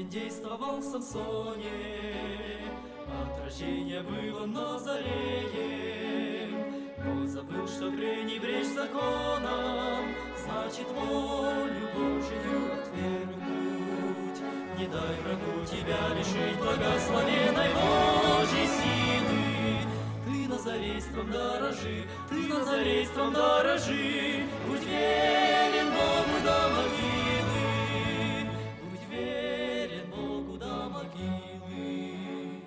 Господень действовал в Самсоне, от рождения был он Назареем, но забыл, что пренебречь законом значит волю Божию отвергнуть. Не дай врагу тебя лишить благословенной Божьей силы. Ты назарейством дорожи, ты назарейством дорожи, будь верен Богу до могилы, будь верен Богу до могилы.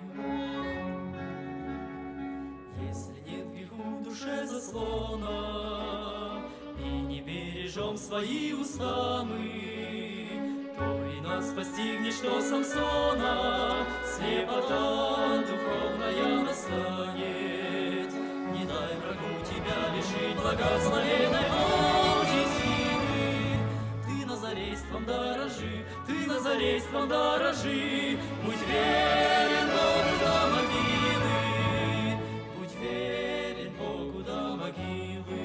Если нет греху в душе заслона, и не бережем свои уста мы, то и нас постигнет, что Самсона слепота духовная настанет. Не дай врагу тебя лишить благословенной Божьей силы. Ты назарейством дорожи, ты назарейством дорожи, будь верен Богу до могилы, будь верен Богу до могилы.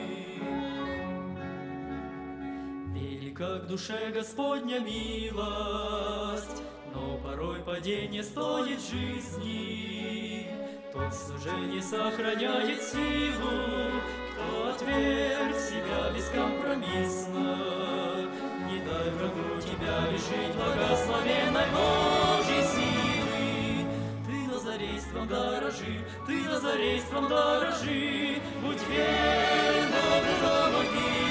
Велика к душе Господня милость, но порой падение стоит жизни. Тот в служении сохраняет силу, кто отверг себя бескомпромиссно. Не дай врагу тебя лишить благословенной Божьей силы. Ты назарейством дорожи, ты назарейством дорожи, будь верен Богу до могилы.